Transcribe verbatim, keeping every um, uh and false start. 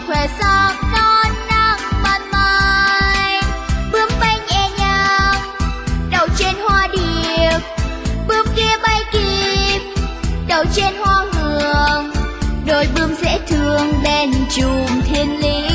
khoe sắc non nắng ban mai. Bướm bay nhẹ nhàng đậu trên hoa điệp, bướm kia bay kịp đậu trên hoa hường. Đôi bướm dễ thương đen trùm thiên lý.